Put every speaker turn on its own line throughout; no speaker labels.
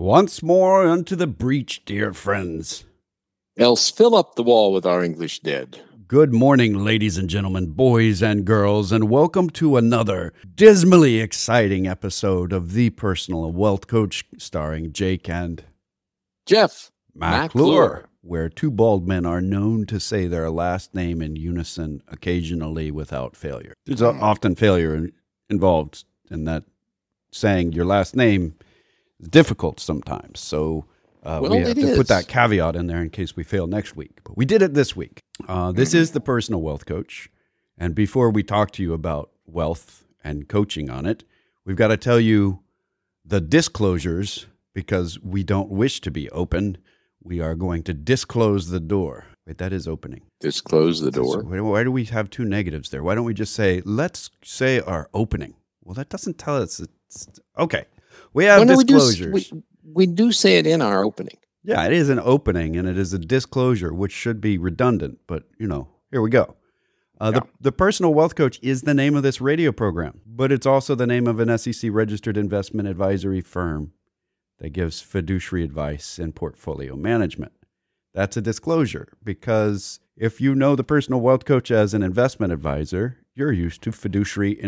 Once more unto the breach, dear friends.
Else fill up the wall with our English dead.
Good morning, ladies and gentlemen, boys and girls, and welcome to another dismally exciting episode of The Personal Wealth Coach, starring Jake and
Jeff
McClure, where two bald men are known to say their last name in unison, occasionally without failure. There's often failure involved in that. Saying your last name is difficult sometimes, so we have to put that caveat in there in case we fail next week. But we did it this week. This is the Personal Wealth Coach, and before we talk to you about wealth and coaching on it, we've got to tell you the disclosures because we don't wish to be open. We are going to disclose the door. Wait, that is opening.
Disclose the door.
Why do we have two negatives there? Why don't we just say, let's say our opening? Well, that doesn't tell us. Okay. We have disclosures.
We do say it in our opening.
Yeah, it is an opening and it is a disclosure, which should be redundant. But, here we go. The Personal Wealth Coach is the name of this radio program, but it's also the name of an SEC-registered investment advisory firm that gives fiduciary advice in portfolio management. That's a disclosure because if you know the Personal Wealth Coach as an investment advisor, you're used to fiduciary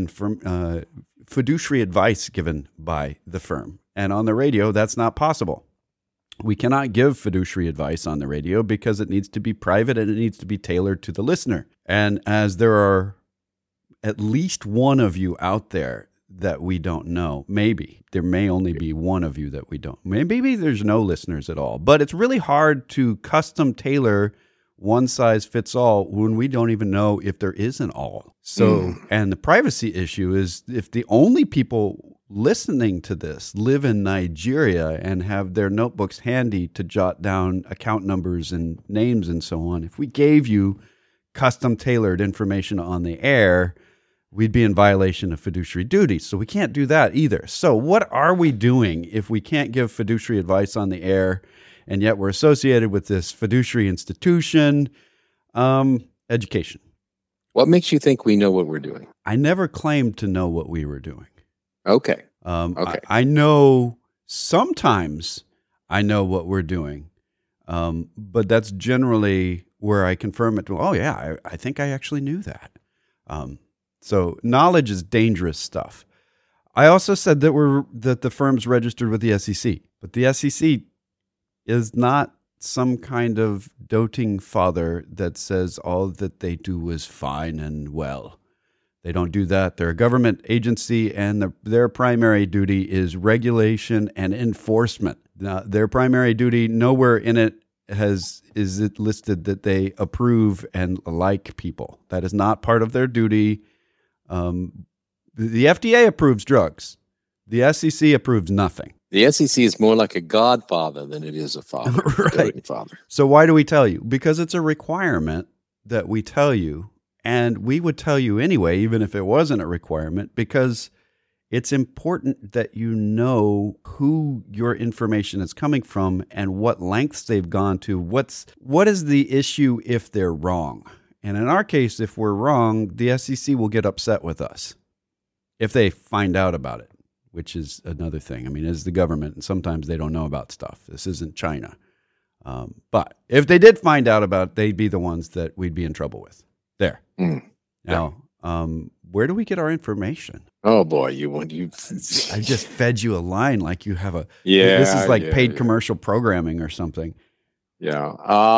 advice given by the firm. And on the radio, that's not possible. We cannot give fiduciary advice on the radio because it needs to be private and it needs to be tailored to the listener. And as there are at least one of you out there that we don't know, maybe there may only be one of you that we don't. Maybe there's no listeners at all. But it's really hard to custom tailor one size fits all when we don't even know if there is an all. So, and the privacy issue is if the only people listening to this live in Nigeria and have their notebooks handy to jot down account numbers and names and so on, if we gave you custom tailored information on the air, we'd be in violation of fiduciary duties. So we can't do that either. So what are we doing if we can't give fiduciary advice on the air? And yet we're associated with this fiduciary institution, education.
What makes you think we know what we're doing?
I never claimed to know what we were doing.
Okay.
I know sometimes I know what we're doing, but that's generally where I confirm it to, I think I actually knew that. So knowledge is dangerous stuff. I also said that the firm's registered with the SEC, but the SEC is not some kind of doting father that says all that they do is fine and well. They don't do that. They're a government agency, and their primary duty is regulation and enforcement. Now, their primary duty, nowhere in it is it listed that they approve and like people. That is not part of their duty. The FDA approves drugs. The SEC approves nothing.
The SEC is more like a godfather than it is a father.
Right.
Father.
So why do we tell you? Because it's a requirement that we tell you, and we would tell you anyway, even if it wasn't a requirement, because it's important that you know who your information is coming from and what lengths they've gone to. What is the issue if they're wrong? And in our case, if we're wrong, the SEC will get upset with us if they find out about it, which is another thing. I mean, as the government, and sometimes they don't know about stuff. This isn't China. But if they did find out about it, they'd be the ones that we'd be in trouble with. There. Now, where do we get our information?
Oh, boy.
I just fed you a line like you have this is like paid commercial programming or something.
Yeah.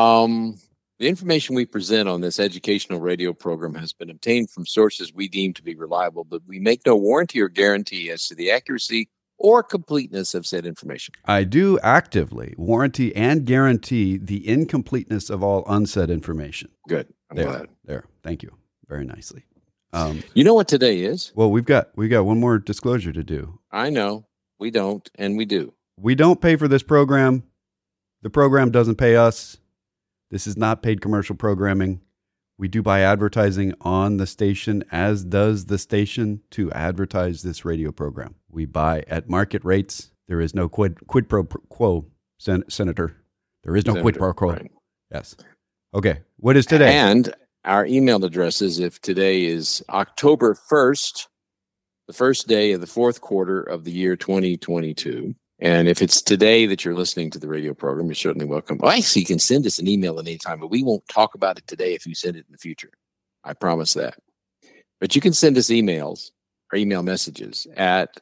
The information we present on this educational radio program has been obtained from sources we deem to be reliable, but we make no warranty or guarantee as to the accuracy or completeness of said information.
I do actively warranty and guarantee the incompleteness of all unsaid information.
Good. I'm glad.
There. Thank you. Very nicely.
You know what today is?
Well, we've got one more disclosure to do.
I know. We don't, and we do.
We don't pay for this program. The program doesn't pay us. This is not paid commercial programming. We do buy advertising on the station, as does the station, to advertise this radio program. We buy at market rates. There is no quid pro quo, Senator. There is no quid pro quo. Right. Yes. Okay. What is today?
And our email address is, if today is October 1st, the first day of the fourth quarter of the year 2022, And if it's today that you're listening to the radio program, you're certainly welcome. Well, actually, you can send us an email at any time, but we won't talk about it today if you send it in the future. I promise that. But you can send us emails or email messages at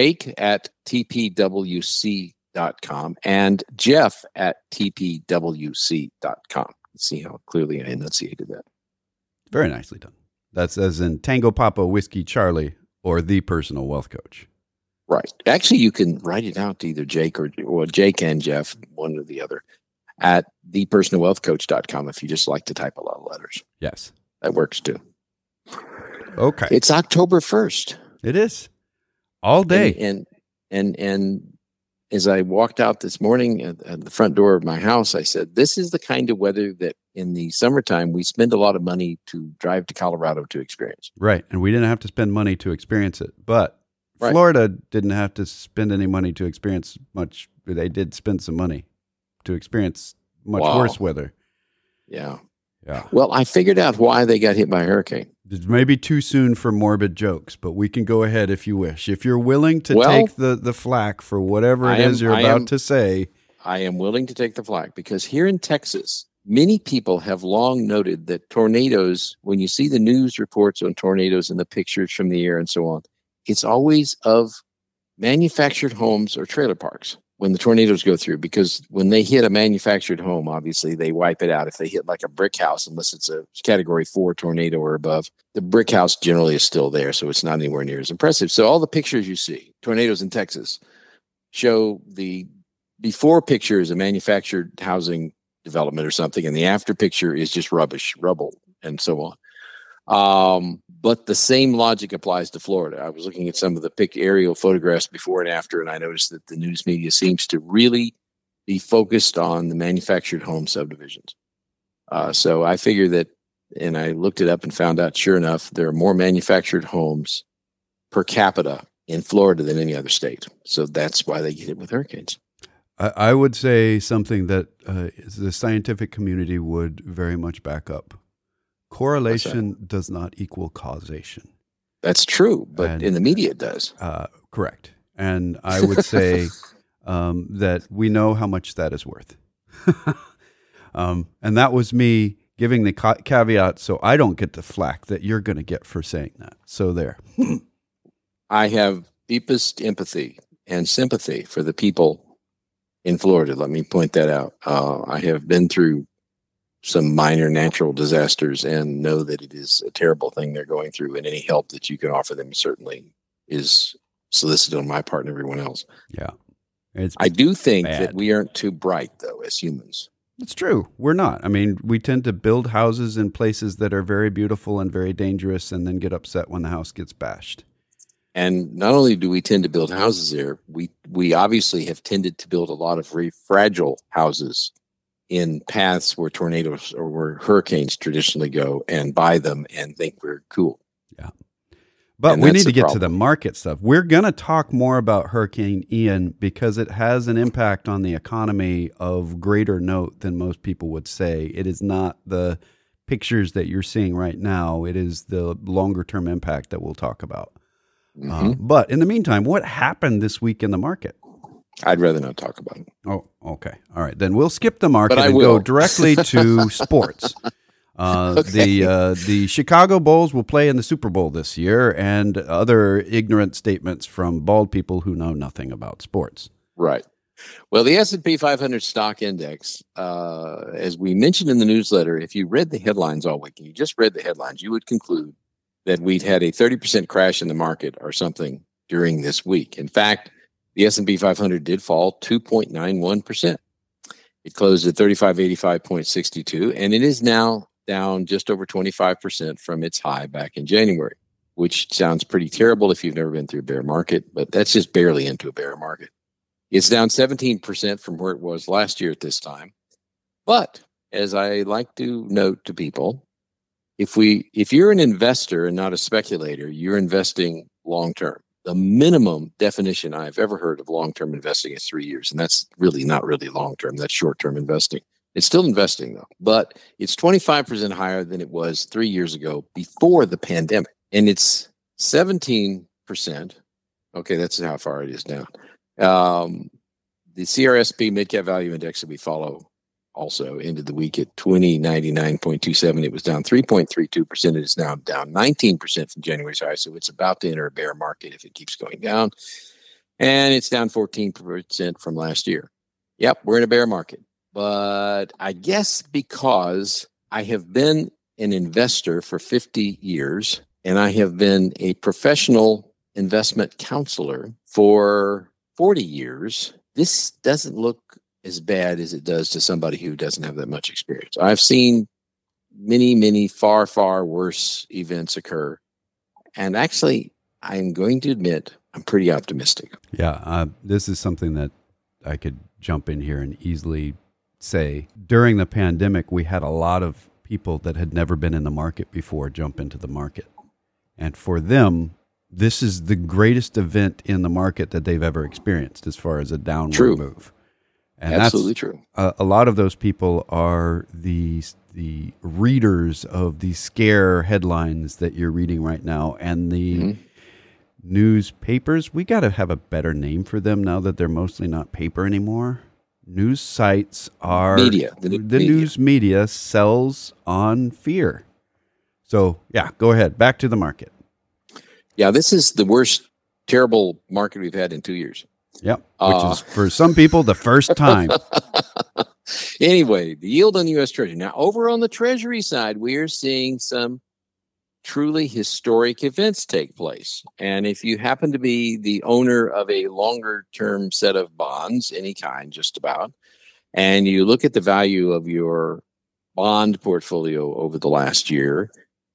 jake@tpwc.com and jeff@tpwc.com. See how clearly I enunciated that.
Very nicely done. That's as in Tango Papa Whiskey Charlie or the personal wealth coach.
Right. Actually, you can write it out to either Jake or Jake and Jeff, one or the other, at thepersonalwealthcoach.com if you just like to type a lot of letters.
Yes.
That works too.
Okay.
It's October 1st.
It is. All day.
And as I walked out this morning at the front door of my house, I said, this is the kind of weather that in the summertime we spend a lot of money to drive to Colorado to experience.
Right. And we didn't have to spend money to experience it. But Florida didn't have to spend any money to experience much. They did spend some money to experience much worse weather.
Yeah.
Yeah.
Well, I figured out why they got hit by a hurricane.
It's maybe too soon for morbid jokes, but we can go ahead if you wish. If you're willing to take the flack for whatever it is you're about to say.
I am willing to take the flack because here in Texas, many people have long noted that tornadoes, when you see the news reports on tornadoes and the pictures from the air and so on, it's always of manufactured homes or trailer parks when the tornadoes go through, because when they hit a manufactured home, obviously they wipe it out. If they hit like a brick house, unless it's a category 4 tornado or above, the brick house generally is still there. So it's not anywhere near as impressive. So all the pictures you see, tornadoes in Texas, show the before picture is a manufactured housing development or something, and the after picture is just rubble, and so on. But the same logic applies to Florida. I was looking at some of the aerial photographs before and after, and I noticed that the news media seems to really be focused on the manufactured home subdivisions. So I figure that, and I looked it up and found out, sure enough, there are more manufactured homes per capita in Florida than any other state. So that's why they get hit with hurricanes.
I would say something that the scientific community would very much back up. Correlation does not equal causation.
That's true, but in the media it does.
Correct. And I would say that we know how much that is worth. And that was me giving the caveat so I don't get the flack that you're going to get for saying that. So there.
I have deepest empathy and sympathy for the people in Florida. Let me point that out. I have been through some minor natural disasters and know that it is a terrible thing they're going through, and any help that you can offer them certainly is solicited on my part and everyone else.
Yeah.
I do think that we aren't too bright, though, as humans.
It's true. We're not. I mean, we tend to build houses in places that are very beautiful and very dangerous and then get upset when the house gets bashed.
And not only do we tend to build houses there, we obviously have tended to build a lot of very fragile houses in paths where tornadoes or where hurricanes traditionally go, and buy them and think we're cool.
Yeah. But we need to get to the market stuff. We're going to talk more about Hurricane Ian because it has an impact on the economy of greater note than most people would say. It is not the pictures that you're seeing right now. It is the longer term impact that we'll talk about. Mm-hmm. But in the meantime, what happened this week in the market?
I'd rather not talk about it.
Oh, okay. All right. Then we'll skip the market and go directly to sports. Okay. The Chicago Bulls will play in the Super Bowl this year, and other ignorant statements from bald people who know nothing about sports.
Right. Well, the S&P 500 stock index, as we mentioned in the newsletter, if you read the headlines all week, and you just read the headlines, you would conclude that we'd had a 30% crash in the market or something during this week. In fact, the S&P 500 did fall 2.91%. It closed at 3585.62, and it is now down just over 25% from its high back in January, which sounds pretty terrible if you've never been through a bear market, but that's just barely into a bear market. It's down 17% from where it was last year at this time. But as I like to note to people, if you're an investor and not a speculator, you're investing long-term. The minimum definition I've ever heard of long-term investing is 3 years, and that's really not really long-term. That's short-term investing. It's still investing, though, but it's 25% higher than it was 3 years ago before the pandemic, and it's 17%. Okay, that's how far it is down. The CRSP Mid-Cap Value Index that we follow also ended the week at 2099.27. It was down 3.32%. It is now down 19% from January's high. So it's about to enter a bear market if it keeps going down. And it's down 14% from last year. Yep, we're in a bear market. But I guess because I have been an investor for 50 years and I have been a professional investment counselor for 40 years, this doesn't look as bad as it does to somebody who doesn't have that much experience. I've seen many, many far, far worse events occur. And actually, I'm going to admit I'm pretty optimistic.
Yeah, this is something that I could jump in here and easily say. During the pandemic, we had a lot of people that had never been in the market before jump into the market. And for them, this is the greatest event in the market that they've ever experienced as far as a downward move. And
absolutely true.
A lot of those people are the readers of the scare headlines that you're reading right now and the newspapers. We got to have a better name for them now that they're mostly not paper anymore. News sites are
media.
The news media sells on fear. So, yeah, go ahead. Back to the market.
Yeah, this is the worst, terrible market we've had in 2 years.
Yep, which is for some people the first time.
Anyway, the yield on the U.S. Treasury. Now, over on the Treasury side, we are seeing some truly historic events take place. And if you happen to be the owner of a longer-term set of bonds, any kind, just about, and you look at the value of your bond portfolio over the last year,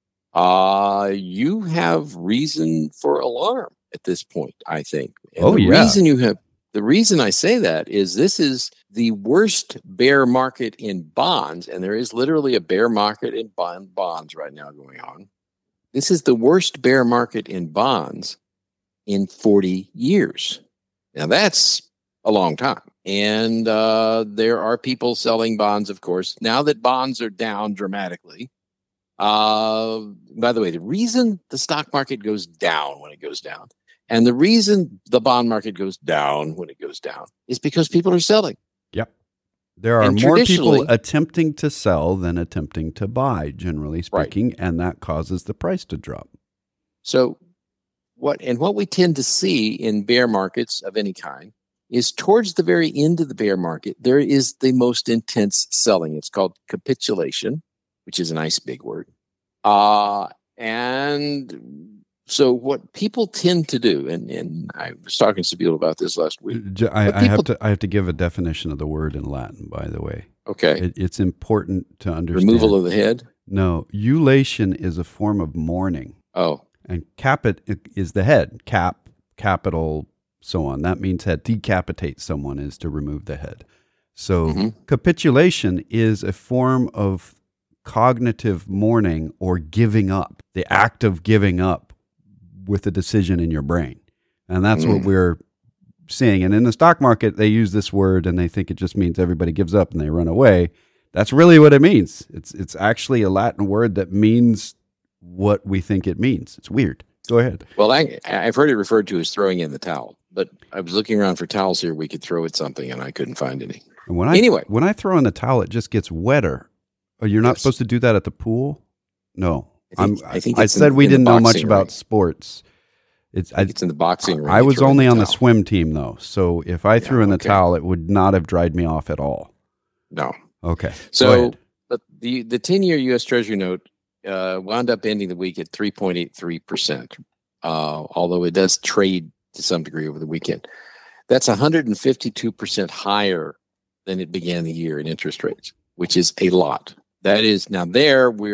you have reason for alarm at this point, I think. And the reason I say that is this is the worst bear market in bonds, and there is literally a bear market in bonds right now going on. This is the worst bear market in bonds in 40 years. Now, that's a long time. And there are people selling bonds, of course, now that bonds are down dramatically. By the way, the reason the stock market goes down when it goes down, and the reason the bond market goes down when it goes down, is because people are selling.
Yep. There are more people attempting to sell than attempting to buy, generally speaking, and that causes the price to drop.
So what we tend to see in bear markets of any kind is towards the very end of the bear market, there is the most intense selling. It's called capitulation, which is a nice big word. And so what people tend to do, and I was talking to people about this last week.
I have to give a definition of the word in Latin, by the way.
Okay.
It's important to understand.
Removal of the head?
No. Ulation is a form of mourning.
Oh.
And capit is the head. Capital, so on. That means head. Decapitate someone is to remove the head. So capitulation is a form of cognitive mourning or giving up, the act of giving up with a decision in your brain. And that's what we're seeing. And in the stock market, they use this word and they think it just means everybody gives up and they run away. That's really what it means. It's actually a Latin word that means what we think it means. It's weird. Go ahead.
Well, I've heard it referred to as throwing in the towel, but I was looking around for towels here we could throw at something and I couldn't find any.
And when I throw in the towel, it just gets wetter. Oh, you're not supposed to do that at the pool? No. I said we didn't know much about sports. It's
in the boxing ring.
I was only on the swim team, though. So if I threw in the towel, it would not have dried me off at all.
No.
Okay.
So but the 10-year U.S. Treasury note wound up ending the week at 3.83%, although it does trade to some degree over the weekend. That's 152% higher than it began the year in interest rates, which is a lot. That is, now there it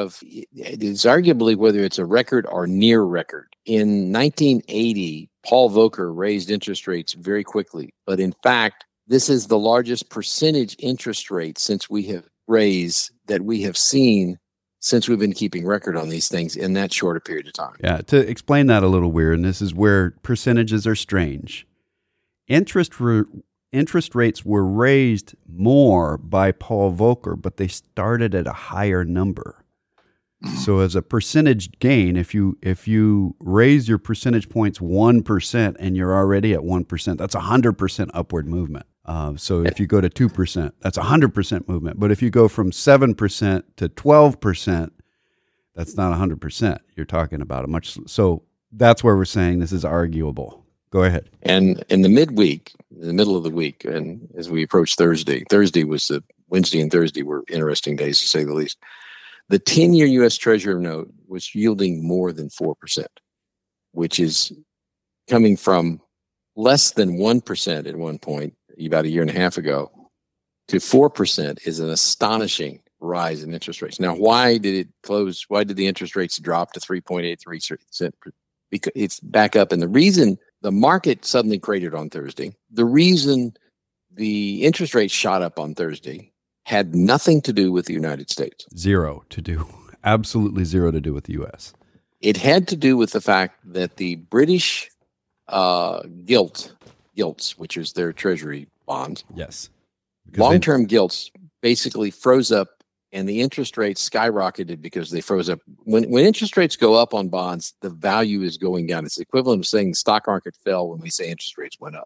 is arguably whether it's a record or near record. In 1980, Paul Volcker raised interest rates very quickly. But in fact, this is the largest percentage interest rate since we have raised that we have seen since we've been keeping record on these things in that short a period of time.
Yeah, to explain that a little weird, and this is where percentages are strange. Interest rates were raised more by Paul Volcker, but they started at a higher number. So as a percentage gain, if you raise your percentage points 1% and you're already at 1%, that's 100% upward movement. So if you go to 2%, that's 100% movement. But if you go from 7% to 12%, that's not 100%. You're talking about a much. So that's where we're saying this is arguable. Go ahead.
And in the midweek, in the middle of the week, and as we approach Thursday was the Wednesday and Thursday were interesting days to say the least. The 10-year U.S. Treasury note was yielding more than 4%, which is coming from less than 1% at one point, about a year and a half ago, to 4% is an astonishing rise in interest rates. Now, why did it close? Why did the interest rates drop to 3.83%? Because it's back up. And the reason the market suddenly cratered on Thursday, the reason the interest rates shot up on Thursday had nothing to do with the United States.
Zero to do. Absolutely zero to do with the U.S.
It had to do with the fact that the British gilts, which is their treasury bonds,
yes,
long-term gilts basically froze up, and the interest rates skyrocketed because they froze up. When interest rates go up on bonds, the value is going down. It's the equivalent of saying the stock market fell when we say interest rates went up.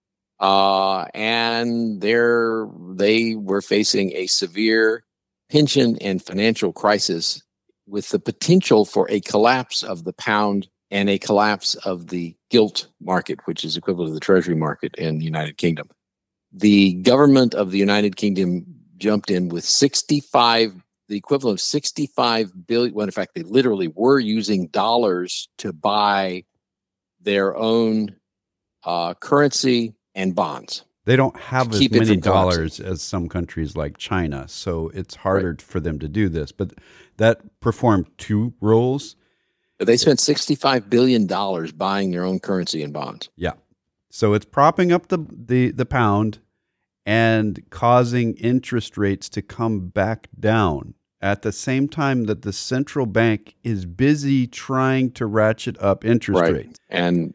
And they were facing a severe pension and financial crisis with the potential for a collapse of the pound and a collapse of the gilt market, which is equivalent to the treasury market in the United Kingdom. The government of the United Kingdom jumped in with the equivalent of 65 billion. Well, in fact, they literally were using dollars to buy their own currency and bonds.
They don't have as many dollars as some countries like China, so it's harder for them to do this. But that performed two roles.
They spent $65 billion buying their own currency and bonds.
Yeah. So it's propping up the pound and causing interest rates to come back down at the same time that the central bank is busy trying to ratchet up interest rates.
And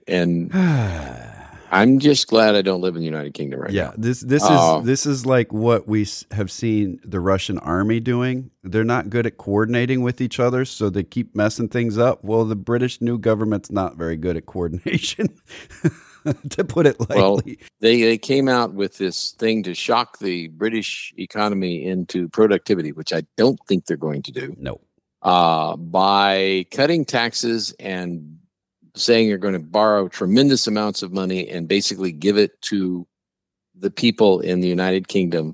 I'm just glad I don't live in the United Kingdom right now.
Yeah, this is like what we have seen the Russian army doing. They're not good at coordinating with each other, so they keep messing things up. Well, the British new government's not very good at coordination, to put it lightly.
Well, they came out with this thing to shock the British economy into productivity, which I don't think they're going to do.
No.
By cutting taxes and saying you're going to borrow tremendous amounts of money and basically give it to the people in the United Kingdom.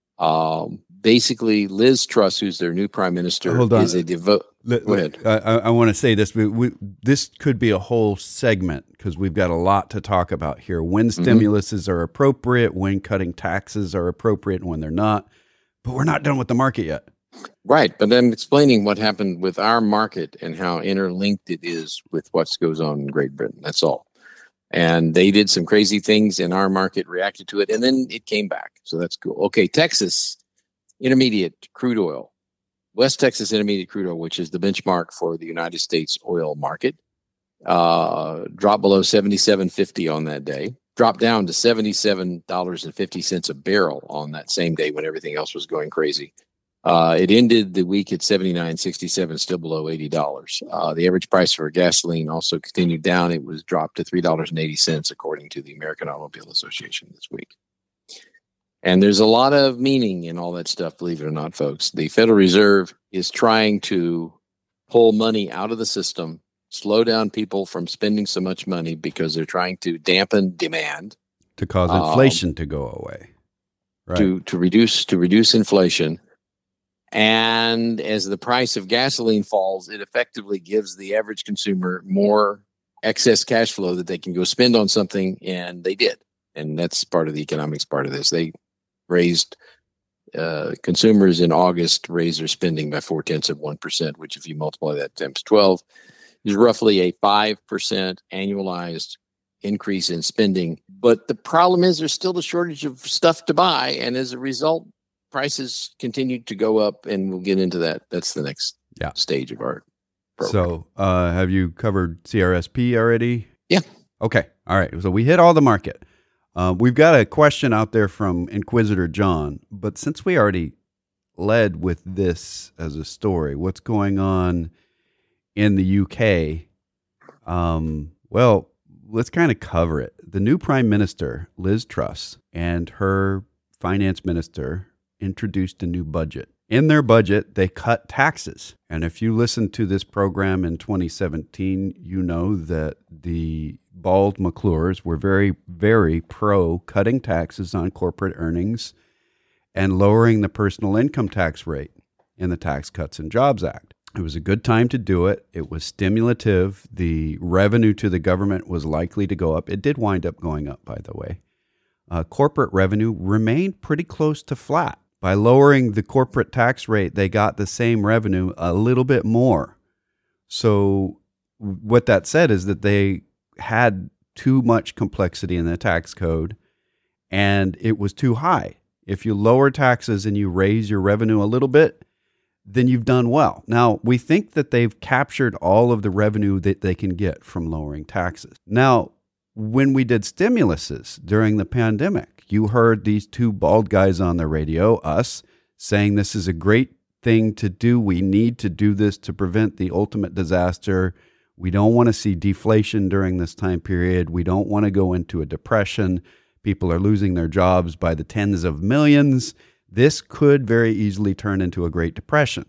Basically, Liz Truss, who's their new prime minister, is a devote. Go ahead.
I want to say this, but this could be a whole segment because we've got a lot to talk about here. When stimuluses are appropriate, when cutting taxes are appropriate, and when they're not. But we're not done with the market yet.
Right, but I'm explaining what happened with our market and how interlinked it is with what goes on in Great Britain. That's all. And they did some crazy things, and our market reacted to it, and then it came back. So that's cool. Okay, Texas Intermediate crude oil, West Texas Intermediate crude oil, which is the benchmark for the United States oil market, dropped below $77.50 on that day. Dropped down to $77.50 a barrel on that same day when everything else was going crazy. It ended the week at $79.67, still below $80. The average price for gasoline also continued down. It was dropped to $3.80, according to the American Automobile Association this week. And there's a lot of meaning in all that stuff, believe it or not, folks. The Federal Reserve is trying to pull money out of the system, slow down people from spending so much money because they're trying to dampen demand.
To cause inflation to go away. Right.
To reduce inflation. And as the price of gasoline falls, it effectively gives the average consumer more excess cash flow that they can go spend on something, and they did. And that's part of the economics part of this. They raised, consumers in August raised their spending by 0.4%, which if you multiply that times 12, is roughly a 5% annualized increase in spending. But the problem is there's still a shortage of stuff to buy, and as a result, prices continue to go up, and we'll get into that. That's the next stage of our program.
So have you covered CRSP already?
Yeah.
Okay. All right. So we hit all the market. We've got a question out there from Inquisitor John, but since we already led with this as a story. What's going on in the UK? Well, let's kind of cover it. The new Prime Minister, Liz Truss, and her finance minister introduced a new budget. In their budget, they cut taxes. And if you listened to this program in 2017, you know that the Bald McClures were very, very pro cutting taxes on corporate earnings and lowering the personal income tax rate in the Tax Cuts and Jobs Act. It was a good time to do it. It was stimulative. The revenue to the government was likely to go up. It did wind up going up, by the way. Corporate revenue remained pretty close to flat. By lowering the corporate tax rate, they got the same revenue, a little bit more. So what that said is that they had too much complexity in the tax code, and it was too high. If you lower taxes and you raise your revenue a little bit, then you've done well. Now, we think that they've captured all of the revenue that they can get from lowering taxes. Now, when we did stimuluses during the pandemic, you heard these two bald guys on the radio, us, saying this is a great thing to do. We need to do this to prevent the ultimate disaster. We don't want to see deflation during this time period. We don't want to go into a depression. People are losing their jobs by the tens of millions. This could very easily turn into a Great Depression.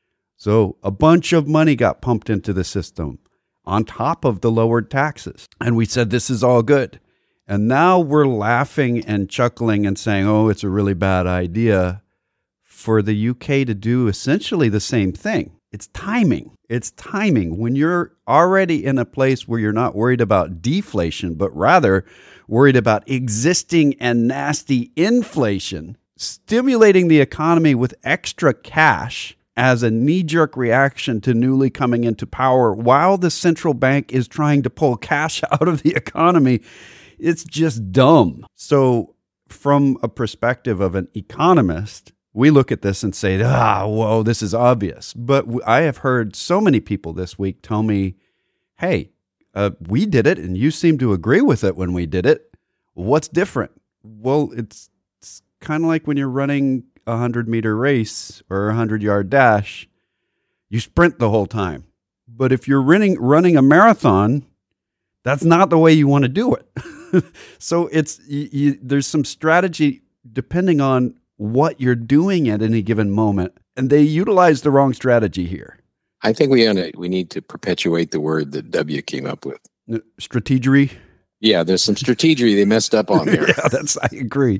So a bunch of money got pumped into the system on top of the lowered taxes. And we said, this is all good. And now we're laughing and chuckling and saying, oh, it's a really bad idea for the UK to do essentially the same thing. It's timing. It's timing. When you're already in a place where you're not worried about deflation, but rather worried about existing and nasty inflation, stimulating the economy with extra cash as a knee-jerk reaction to newly coming into power while the central bank is trying to pull cash out of the economy, it's just dumb. So from a perspective of an economist, we look at this and say, whoa, this is obvious. But I have heard so many people this week tell me, hey, we did it and you seem to agree with it when we did it. What's different? Well, it's kind of like when you're running a 100-meter race or a 100-yard dash, you sprint the whole time. But if you're running a marathon, that's not the way you want to do it. So there's some strategy depending on what you're doing at any given moment, and they utilize the wrong strategy here.
I think we need to perpetuate the word that W came up with.
Strategery.
Yeah, there's some strategery they messed up on there.
Yeah, I agree.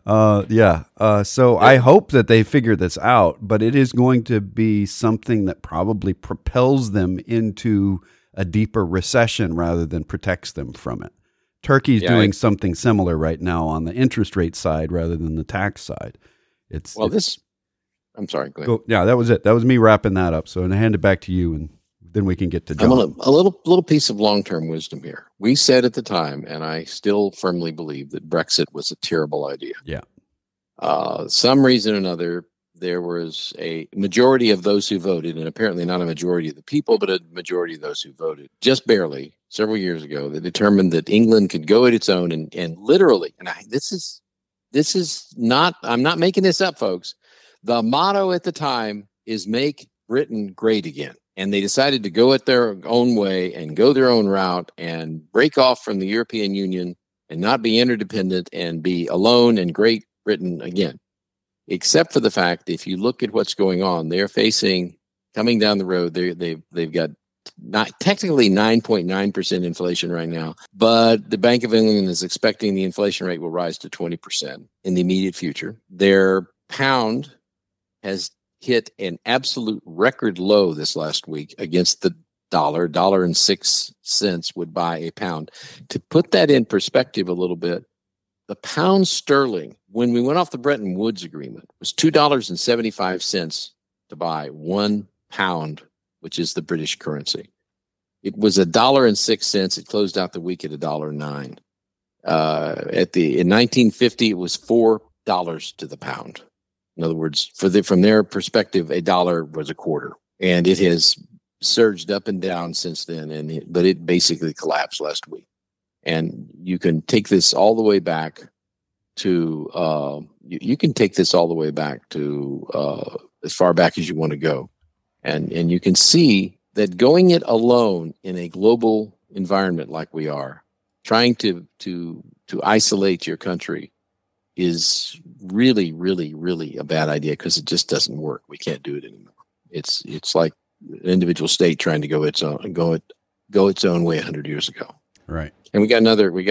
So I hope that they figure this out, but it is going to be something that probably propels them into a deeper recession rather than protects them from it. Turkey's doing something similar right now on the interest rate side rather than the tax side. I'm sorry, go ahead. Yeah, that was it. That was me wrapping that up. So I hand it back to you, and then we can get to John.
A little piece of long-term wisdom here. We said at the time, and I still firmly believe, that Brexit was a terrible idea.
Yeah.
Some reason or another, there was a majority of those who voted, and apparently not a majority of the people, but a majority of those who voted, just barely, several years ago, that determined that England could go at its own and literally, and this is not, I'm not making this up, folks. The motto at the time is make Britain great again. And they decided to go at their own way and go their own route and break off from the European Union and not be interdependent and be alone and Great Britain again. Except for the fact, if you look at what's going on, they're facing, coming down the road, they've got technically 9.9% inflation right now, but the Bank of England is expecting the inflation rate will rise to 20% in the immediate future. Their pound has hit an absolute record low this last week against the $1.06 would buy a pound. To put that in perspective a little bit, the pound sterling, when we went off the Bretton Woods agreement, was $2.75 to buy 1 pound, which is the British currency. It was $1.06. It closed out the week at $1.09. In 1950, it was $4 to the pound. In other words, from their perspective, $1 was a quarter, and it has surged up and down since then. But it basically collapsed last week. And you can take this all the way back to you can take this all the way back to as far back as you want to go, and you can see that going it alone in a global environment like we are, trying to isolate your country is really, really, really a bad idea because it just doesn't work. We can't do it anymore. It's like an individual state trying to go its own way 100 years ago.
Right.
And we got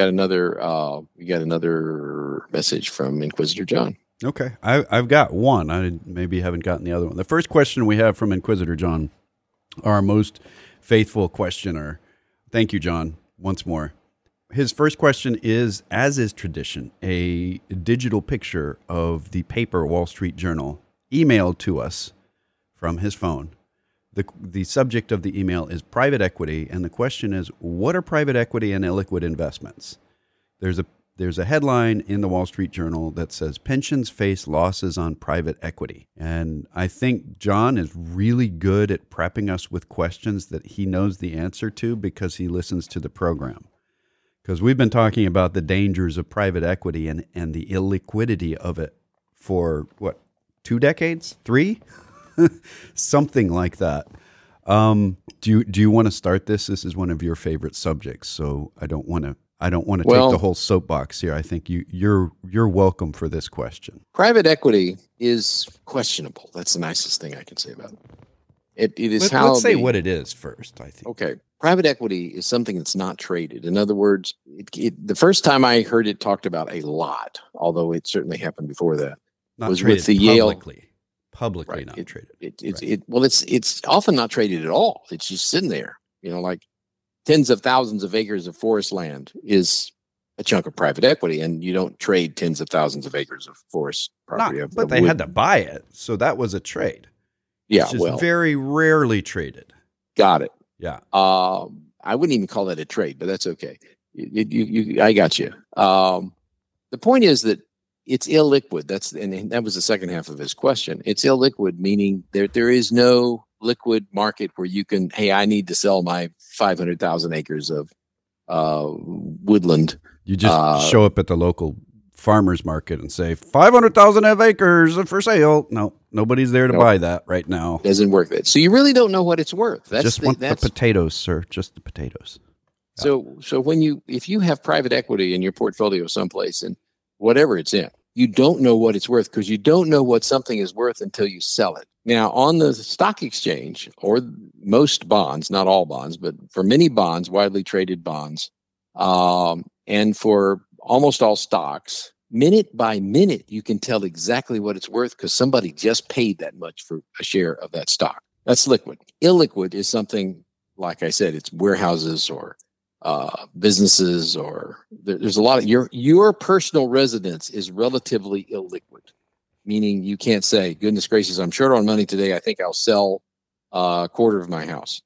another message from Inquisitor John.
Okay. I've got one. I maybe haven't gotten the other one. The first question we have from Inquisitor John, our most faithful questioner. Thank you, John, once more. His first question is, as is tradition, a digital picture of the paper Wall Street Journal emailed to us from his phone. The subject of the email is private equity, and the question is, what are private equity and illiquid investments? There's a headline in the Wall Street Journal that says, pensions face losses on private equity. And I think John is really good at prepping us with questions that he knows the answer to because he listens to the program. Because we've been talking about the dangers of private equity and the illiquidity of it for, 2 decades? 3? Something like that. Do you want to start this? This is one of your favorite subjects, so I don't want to take the whole soapbox here. I think you're welcome for this question.
Private equity is questionable. That's the nicest thing I can say about it. It is how.
Let's say what it is first, I think.
Okay. Private equity is something that's not traded. In other words, the first time I heard it talked about a lot, although it certainly happened before that, was with the Yale.
Publicly
right.
Not traded.
It's often not traded at all. It's just sitting there. Like tens of thousands of acres of forest land is a chunk of private equity, and you don't trade tens of thousands of acres of forest property.
But they had to buy it, so that was a trade.
Yeah,
it's just very rarely traded.
Got it.
Yeah.
I wouldn't even call that a trade, but that's okay. I got you. The point is that it's illiquid. And that was the second half of his question. It's illiquid, meaning there is no liquid market where you can, hey, I need to sell my 500,000 acres of woodland.
You just show up at the local farmer's market and say 500,000 acres for sale. No, nobody's there to buy that right now.
Doesn't work that. So you really don't know what it's worth.
The potatoes, sir. Just the potatoes.
Yeah. So if you have private equity in your portfolio someplace and whatever it's in, you don't know what it's worth because you don't know what something is worth until you sell it. Now, on the stock exchange, or most bonds, not all bonds, but for many bonds, widely traded bonds, and for almost all stocks, minute by minute, you can tell exactly what it's worth because somebody just paid that much for a share of that stock. That's liquid. Illiquid is something, like I said, it's warehouses or businesses, or there's a lot of your personal residence is relatively illiquid, meaning you can't say, goodness gracious, I'm short on money today, I think I'll sell a quarter of my house.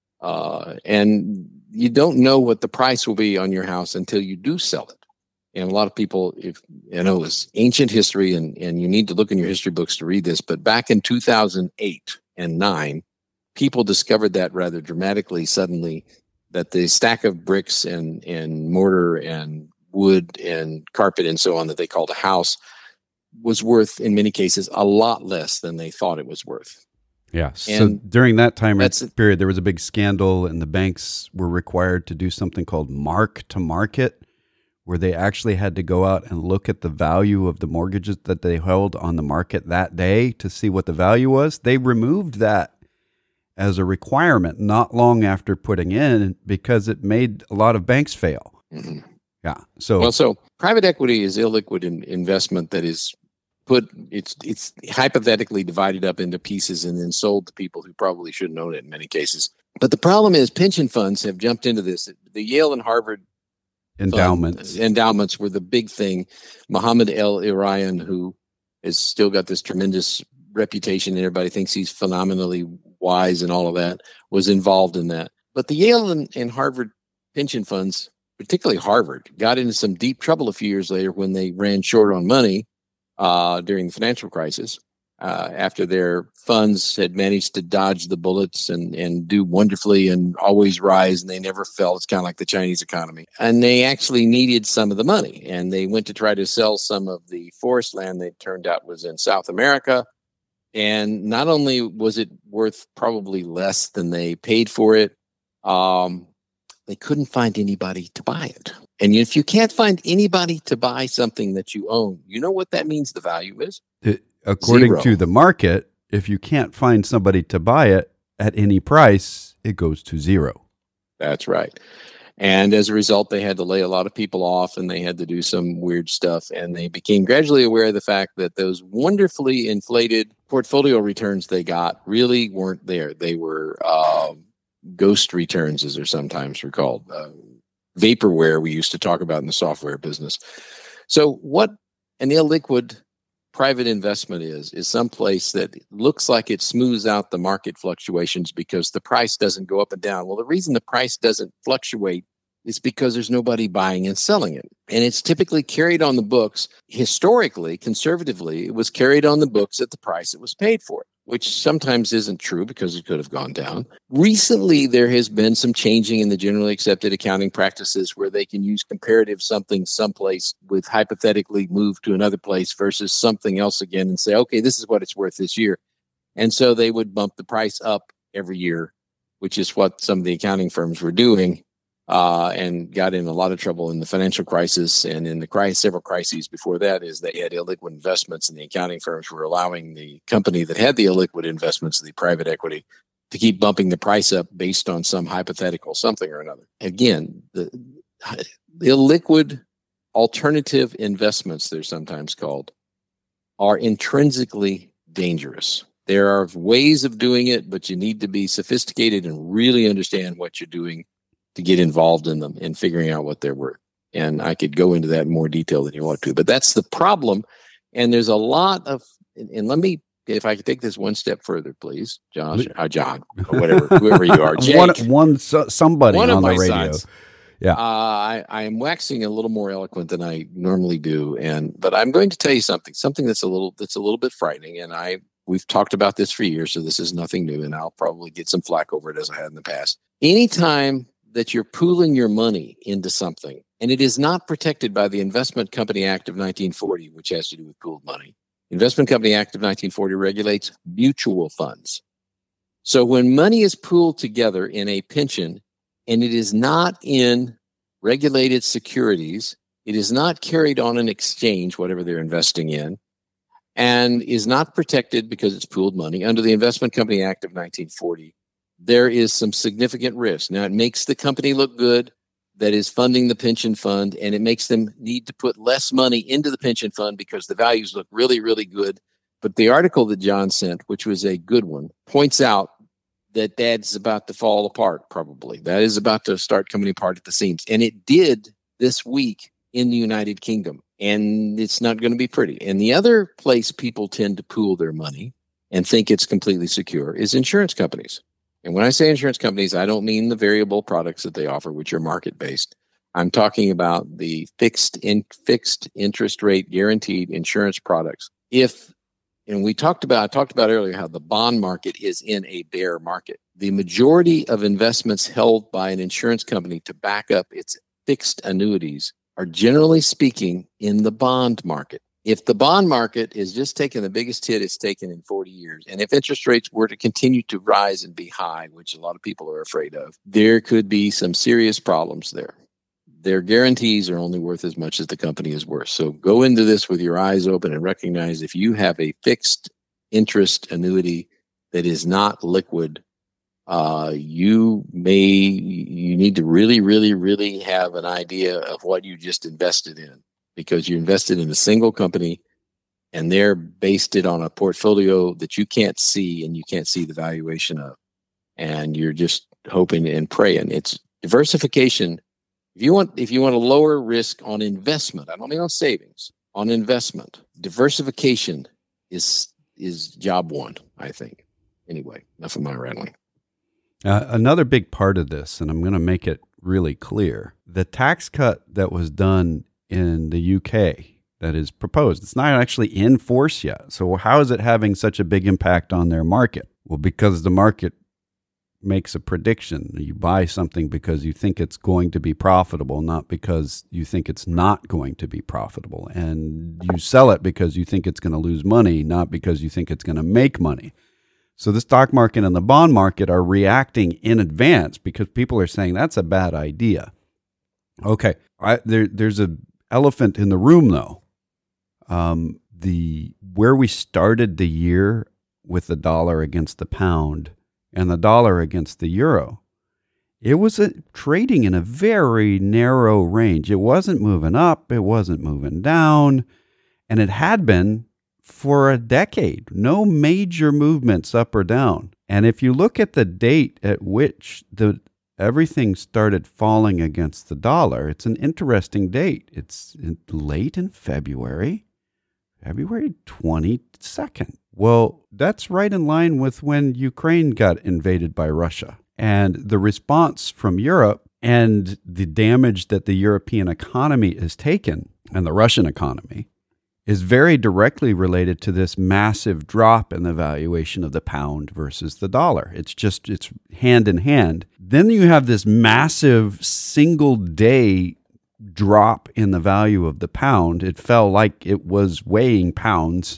And you don't know what the price will be on your house until you do sell it. And a lot of people, it's ancient history, and you need to look in your history books to read this, but back in 2008 and 9, people discovered that rather dramatically suddenly, that the stack of bricks and mortar and wood and carpet and so on that they called a house was worth, in many cases, a lot less than they thought it was worth.
Yeah. So during that time period, there was a big scandal, and the banks were required to do something called mark to market, where they actually had to go out and look at the value of the mortgages that they held on the market that day to see what the value was. They removed that as a requirement not long after putting in because it made a lot of banks fail.
Mm-hmm.
Yeah.
So private equity is illiquid investment that is it's hypothetically divided up into pieces and then sold to people who probably shouldn't own it in many cases. But the problem is pension funds have jumped into this. The Yale and Harvard endowments were the big thing. Mohammed El-Erian, who has still got this tremendous reputation and everybody thinks he's phenomenally wise and all of that, was involved in that. But the Yale and Harvard pension funds, particularly Harvard, got into some deep trouble a few years later when they ran short on money during the financial crisis. after their funds had managed to dodge the bullets and do wonderfully and always rise, and they never fell. It's kind of like the Chinese economy. And they actually needed some of the money, and they went to try to sell some of the forest land that turned out was in South America. And not only was it worth probably less than they paid for it, they couldn't find anybody to buy it. And if you can't find anybody to buy something that you own, you know what that means the value is?
According
Zero.
to the market, if you can't find somebody to buy it at any price, it goes to zero.
That's right. And as a result, they had to lay a lot of people off, and they had to do some weird stuff. And they became gradually aware of the fact that those wonderfully inflated portfolio returns they got really weren't there. They were ghost returns, as they're sometimes called. Vaporware, we used to talk about in the software business. So what an illiquid private investment is someplace that looks like it smooths out the market fluctuations because the price doesn't go up and down. Well, the reason the price doesn't fluctuate is because there's nobody buying and selling it. And it's typically carried on the books. Historically, conservatively, it was carried on the books at the price it was paid for, which sometimes isn't true because it could have gone down. Recently, there has been some changing in the generally accepted accounting practices where they can use comparative something someplace with hypothetically move to another place versus something else again and say, okay, this is what it's worth this year. And so they would bump the price up every year, which is what some of the accounting firms were doing, and got in a lot of trouble in the financial crisis and in the several crises before that. Is they had illiquid investments, and the accounting firms were allowing the company that had the illiquid investments, the private equity, to keep bumping the price up based on some hypothetical something or another. Again, the illiquid alternative investments, they're sometimes called, are intrinsically dangerous. There are ways of doing it, but you need to be sophisticated and really understand what you're doing to get involved in them and figuring out what they're worth. And I could go into that in more detail than you want to, but that's the problem. And there's a lot of, and let me, if I could take this one step further, please, John, or whatever, whoever you are, Jake,
somebody
one
on
of my
the radio.
sons.
Yeah.
I am waxing a little more eloquent than I normally do. But I'm going to tell you something that's a little bit frightening. And we've talked about this for years, so this is nothing new, and I'll probably get some flack over it as I had in the past. Anytime that you're pooling your money into something, and it is not protected by the Investment Company Act of 1940, which has to do with pooled money. Investment Company Act of 1940 regulates mutual funds. So when money is pooled together in a pension, and it is not in regulated securities, it is not carried on an exchange, whatever they're investing in, and is not protected because it's pooled money under the Investment Company Act of 1940, there is some significant risk. Now, it makes the company look good that is funding the pension fund, and it makes them need to put less money into the pension fund because the values look really, really good. But the article that John sent, which was a good one, points out that that's about to fall apart, probably. That is about to start coming apart at the seams. And it did this week in the United Kingdom. And it's not going to be pretty. And the other place people tend to pool their money and think it's completely secure is insurance companies. And when I say insurance companies, I don't mean the variable products that they offer, which are market-based. I'm talking about the fixed interest rate guaranteed insurance products. And I talked about earlier how the bond market is in a bear market. The majority of investments held by an insurance company to back up its fixed annuities are generally speaking in the bond market. If the bond market is just taking the biggest hit it's taken in 40 years, and if interest rates were to continue to rise and be high, which a lot of people are afraid of, there could be some serious problems there. Their guarantees are only worth as much as the company is worth. So go into this with your eyes open and recognize if you have a fixed interest annuity that is not liquid, you need to really, really, really have an idea of what you just invested in, because you invested in a single company and they're based it on a portfolio that you can't see and you can't see the valuation of. And you're just hoping and praying. It's diversification. If you want to lower risk on investment, I don't mean on savings, on investment, diversification is job one, I think. Anyway, enough of my rambling.
Another big part of this, and I'm going to make it really clear, the tax cut that was done in the UK that is proposed. It's not actually in force yet. So how is it having such a big impact on their market? Well, because the market makes a prediction. You buy something because you think it's going to be profitable, not because you think it's not going to be profitable. And you sell it because you think it's going to lose money, not because you think it's going to make money. So the stock market and the bond market are reacting in advance because people are saying that's a bad idea. Okay, there's an elephant in the room, though. Where we started the year with the dollar against the pound and the dollar against the euro, it was trading in a very narrow range. It wasn't moving up, it wasn't moving down, and it had been for a decade. No major movements up or down. And if you look at the date at which everything started falling against the dollar, it's an interesting date. It's late in February 22nd. Well, that's right in line with when Ukraine got invaded by Russia. And the response from Europe and the damage that the European economy has taken, and the Russian economy, is very directly related to this massive drop in the valuation of the pound versus the dollar. It's hand in hand. Then you have this massive single day drop in the value of the pound. It fell like it was weighing pounds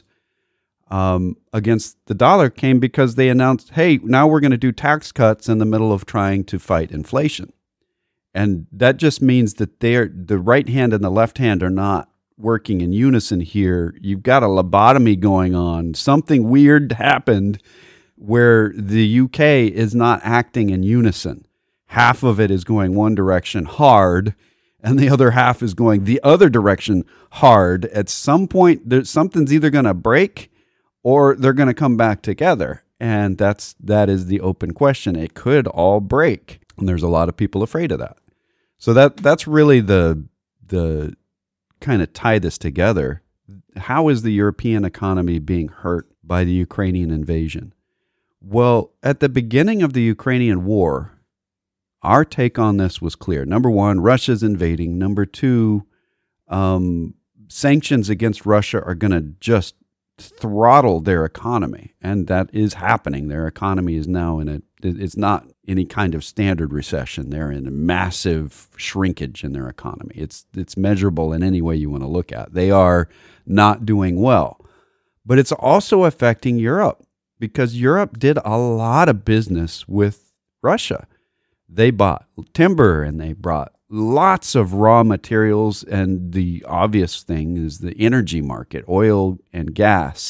against the dollar, came because they announced, hey, now we're going to do tax cuts in the middle of trying to fight inflation. And that just means that the right hand and the left hand are not working in unison here. You've got a lobotomy going on. Something weird happened where the UK is not acting in unison. Half of it is going one direction hard, and the other half is going the other direction hard. At some point, something's either going to break or they're going to come back together. And that is the open question. It could all break. And there's a lot of people afraid of that. So that's really the kind of tie this together. How is the European economy being hurt by the Ukrainian invasion? Well, at the beginning of the Ukrainian war, our take on this was clear. Number one, Russia's invading. Number two, sanctions against Russia are going to just throttle their economy. And that is happening. Their economy is now it's not any kind of standard recession. They're in a massive shrinkage in their economy. It's measurable in any way you want to look at. They are not doing well. But it's also affecting Europe because Europe did a lot of business with Russia. They bought timber and they brought lots of raw materials, and the obvious thing is the energy market, oil and gas,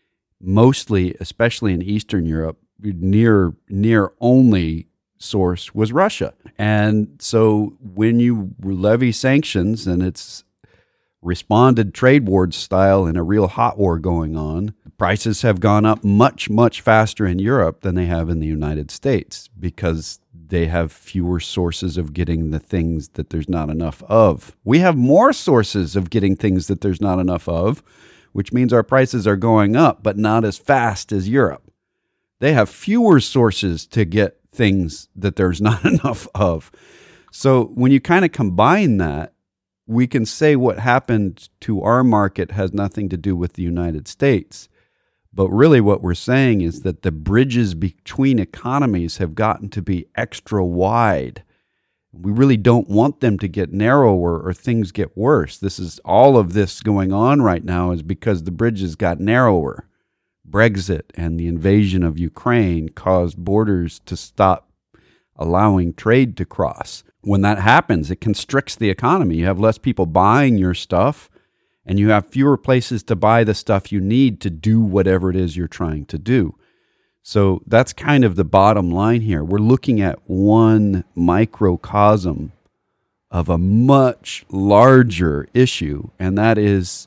mostly, especially in Eastern Europe, near only source was Russia. And so when you levy sanctions and it's responded trade war style in a real hot war going on, prices have gone up much, much faster in Europe than they have in the United States because they have fewer sources of getting the things that there's not enough of. We have more sources of getting things that there's not enough of, which means our prices are going up, but not as fast as Europe. They have fewer sources to get things that there's not enough of. So when you kind of combine that, we can say what happened to our market has nothing to do with the United States. But really what we're saying is that the bridges between economies have gotten to be extra wide. We really don't want them to get narrower or things get worse. All of this going on right now is because the bridges got narrower. Brexit and the invasion of Ukraine caused borders to stop allowing trade to cross. When that happens, it constricts the economy. You have less people buying your stuff, and you have fewer places to buy the stuff you need to do whatever it is you're trying to do. So that's kind of the bottom line here. We're looking at one microcosm of a much larger issue, and that is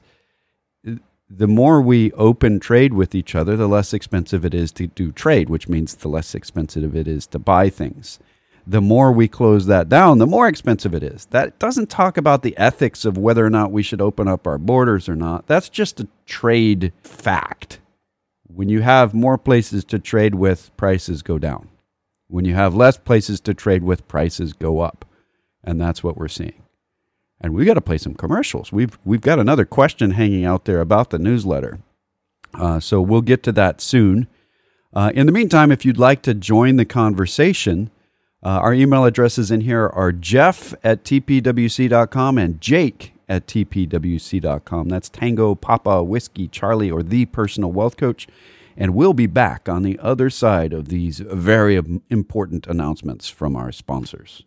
the more we open trade with each other, the less expensive it is to do trade, which means the less expensive it is to buy things. The more we close that down, the more expensive it is. That doesn't talk about the ethics of whether or not we should open up our borders or not. That's just a trade fact. When you have more places to trade with, prices go down. When you have less places to trade with, prices go up. And that's what we're seeing. And we got to play some commercials. We've got another question hanging out there about the newsletter. So we'll get to that soon. In the meantime, if you'd like to join the conversation, our email addresses in here are jeff@tpwc.com and jake@tpwc.com. That's Tango, Papa, Whiskey, Charlie, or The Personal Wealth Coach. And we'll be back on the other side of these very important announcements from our sponsors.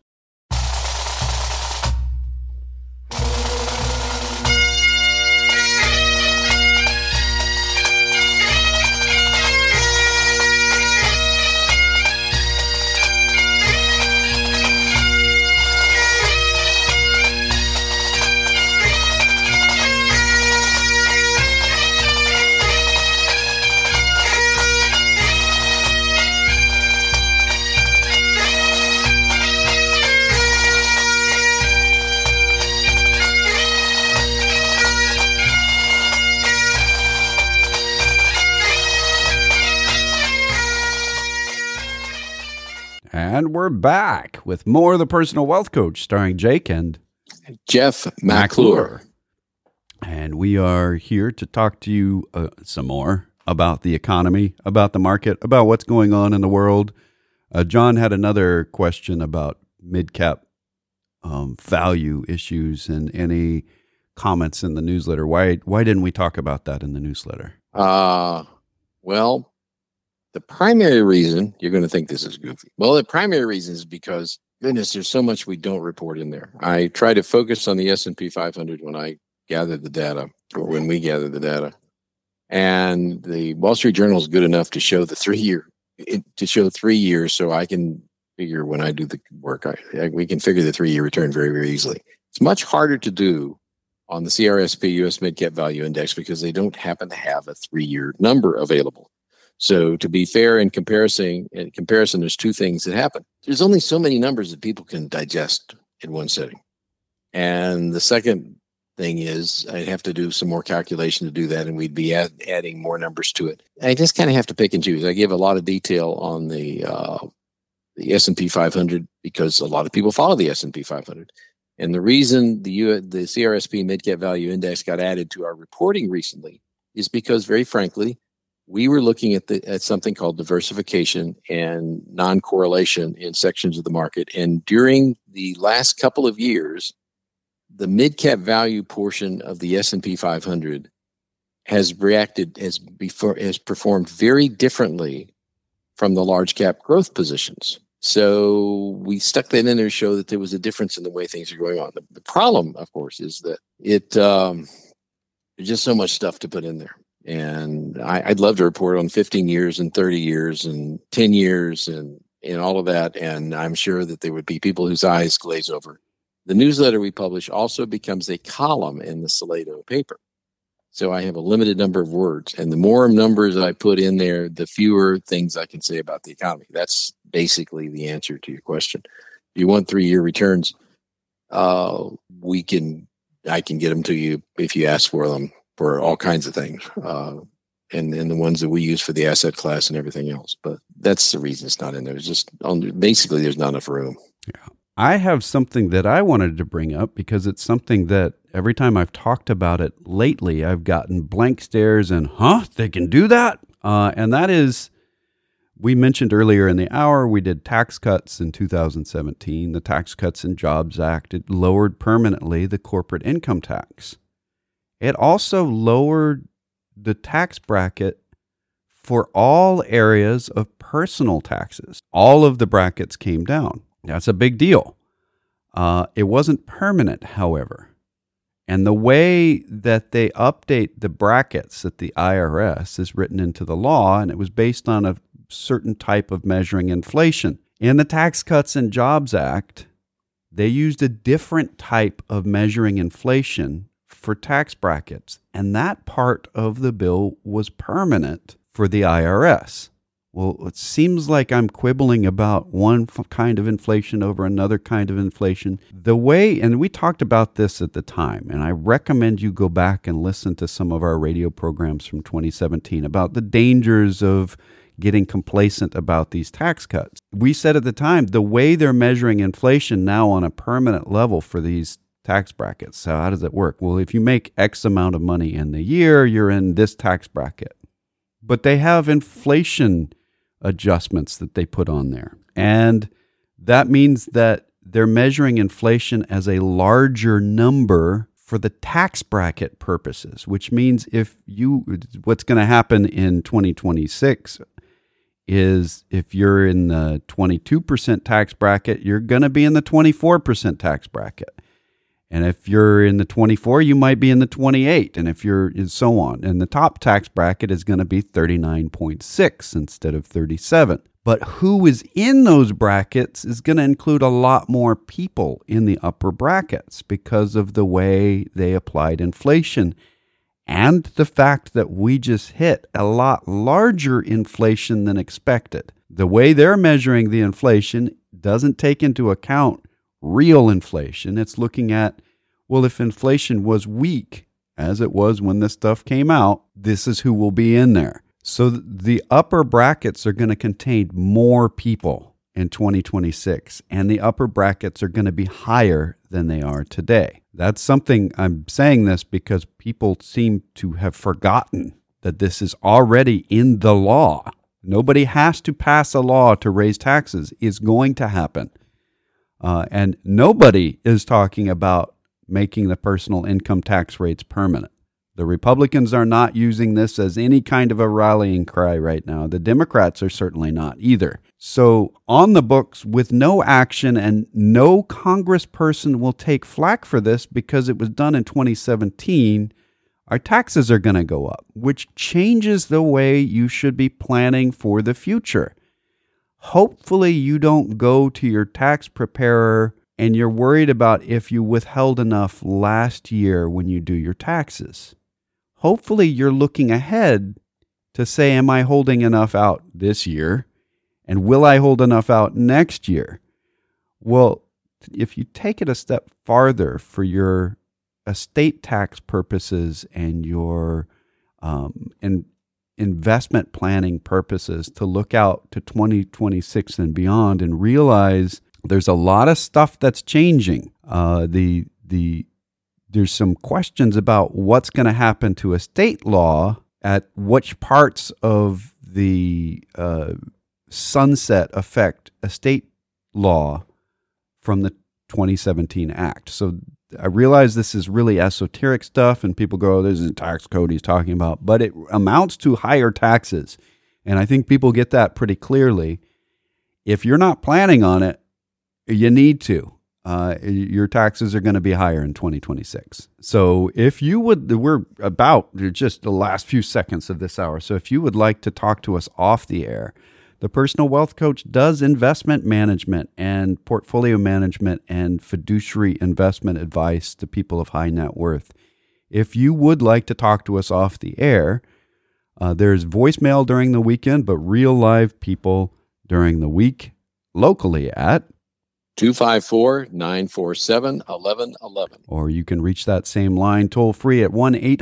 And we're back with more of The Personal Wealth Coach, starring Jake and
Jeff McClure.
And we are here to talk to you some more about the economy, about the market, about what's going on in the world. John had another question about mid-cap value issues and any comments in the newsletter. Why didn't we talk about that in the newsletter?
Well, the primary reason, you're going to think this is goofy. Well, the primary reason is because, goodness, there's so much we don't report in there. I try to focus on the S&P 500 when I gather the data, or when we gather the data. And the Wall Street Journal is good enough to show the 3 years, so I can figure when I do the work, we can figure the 3-year return very, very easily. It's much harder to do on the CRSP US Mid-Cap Value Index because they don't happen to have a 3-year number available. So to be fair in comparison, there's two things that happen. There's only so many numbers that people can digest in one sitting. And the second thing is I'd have to do some more calculation to do that, and we'd be adding more numbers to it. I just kind of have to pick and choose. I give a lot of detail on the S&P 500 because a lot of people follow the S&P 500. And the reason the CRSP Mid-Cap Value Index got added to our reporting recently is because, very frankly, we were looking at something called diversification and non-correlation in sections of the market. And during the last couple of years, the mid-cap value portion of the S&P 500 has performed very differently from the large cap growth positions. So we stuck that in there to show that there was a difference in the way things are going on. The problem, of course, is that there's just so much stuff to put in there. And I'd love to report on 15 years and 30 years and 10 years and all of that. And I'm sure that there would be people whose eyes glaze over. The newsletter we publish also becomes a column in the Salado paper. So I have a limited number of words. And the more numbers I put in there, the fewer things I can say about the economy. That's basically the answer to your question. If you want 3-year returns, I can get them to you if you ask for them. For all kinds of things, and the ones that we use for the asset class and everything else. But that's the reason it's not in there. It's just basically there's not enough room.
Yeah. I have something that I wanted to bring up because it's something that every time I've talked about it lately, I've gotten blank stares and, they can do that? And that is, we mentioned earlier in the hour, we did tax cuts in 2017. The Tax Cuts and Jobs Act, it lowered permanently the corporate income tax. It also lowered the tax bracket for all areas of personal taxes. All of the brackets came down. That's a big deal. It wasn't permanent, however. And the way that they update the brackets at the IRS is written into the law, and it was based on a certain type of measuring inflation. In the Tax Cuts and Jobs Act, they used a different type of measuring inflation for tax brackets, and that part of the bill was permanent for the IRS. Well, it seems like I'm quibbling about one kind of inflation over another kind of inflation. The way, and we talked about this at the time, and I recommend you go back and listen to some of our radio programs from 2017 about the dangers of getting complacent about these tax cuts. We said at the time, the way they're measuring inflation now on a permanent level for these tax brackets. So how does it work? Well, if you make X amount of money in the year, you're in this tax bracket. But they have inflation adjustments that they put on there. And that means that they're measuring inflation as a larger number for the tax bracket purposes, which means what's going to happen in 2026 is if you're in the 22% tax bracket, you're going to be in the 24% tax bracket. And if you're in the 24, you might be in the 28, and if you're and so on. And the top tax bracket is going to be 39.6 instead of 37. But who is in those brackets is going to include a lot more people in the upper brackets because of the way they applied inflation and the fact that we just hit a lot larger inflation than expected. The way they're measuring the inflation doesn't take into account real inflation. It's looking at, well, if inflation was weak, as it was when this stuff came out, this is who will be in there. So the upper brackets are going to contain more people in 2026, and the upper brackets are going to be higher than they are today. That's something, I'm saying this because people seem to have forgotten that this is already in the law. Nobody has to pass a law to raise taxes. It's going to happen. And nobody is talking about making the personal income tax rates permanent. The Republicans are not using this as any kind of a rallying cry right now. The Democrats are certainly not either. So on the books with no action, and no congressperson will take flack for this because it was done in 2017, our taxes are going to go up, which changes the way you should be planning for the future. Hopefully you don't go to your tax preparer and you're worried about if you withheld enough last year when you do your taxes. Hopefully you're looking ahead to say, am I holding enough out this year? And will I hold enough out next year? Well, if you take it a step farther for your estate tax purposes and your investment planning purposes, to look out to 2026 and beyond and realize there's a lot of stuff that's changing. There's some questions about what's going to happen to estate law, at which parts of the sunset affect estate law from the 2017 Act. So I realize this is really esoteric stuff, and people go, oh, this is a tax code he's talking about, but it amounts to higher taxes. And I think people get that pretty clearly. If you're not planning on it, you need to. Your taxes are going to be higher in 2026. So if you would, we're about just the last few seconds of this hour. So if you would like to talk to us off the air, the Personal Wealth Coach does investment management and portfolio management and fiduciary investment advice to people of high net worth. If you would like to talk to us off the air, there's voicemail during the weekend, but real live people during the week locally at
254-947-1111.
Or you can reach that same line toll free at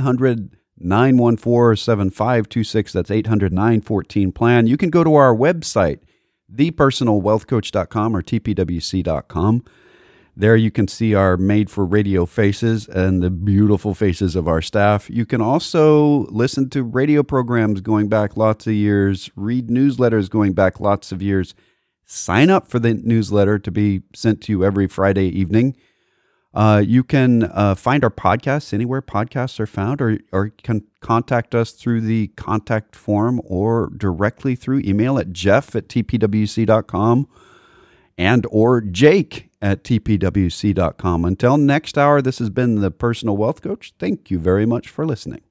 1-800-914-7526. That's 800-914-PLAN. You can go to our website, thepersonalwealthcoach.com or tpwc.com. There you can see our made-for-radio faces and the beautiful faces of our staff. You can also listen to radio programs going back lots of years, read newsletters going back lots of years, sign up for the newsletter to be sent to you every Friday evening. You can find our podcasts anywhere podcasts are found, or can contact us through the contact form or directly through email at jeff@tpwc.com and or jake@tpwc.com. Until next hour, this has been the Personal Wealth Coach. Thank you very much for listening.